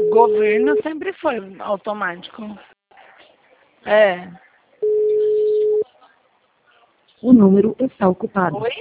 Governo sempre foi automático. É. O número está ocupado. Oi?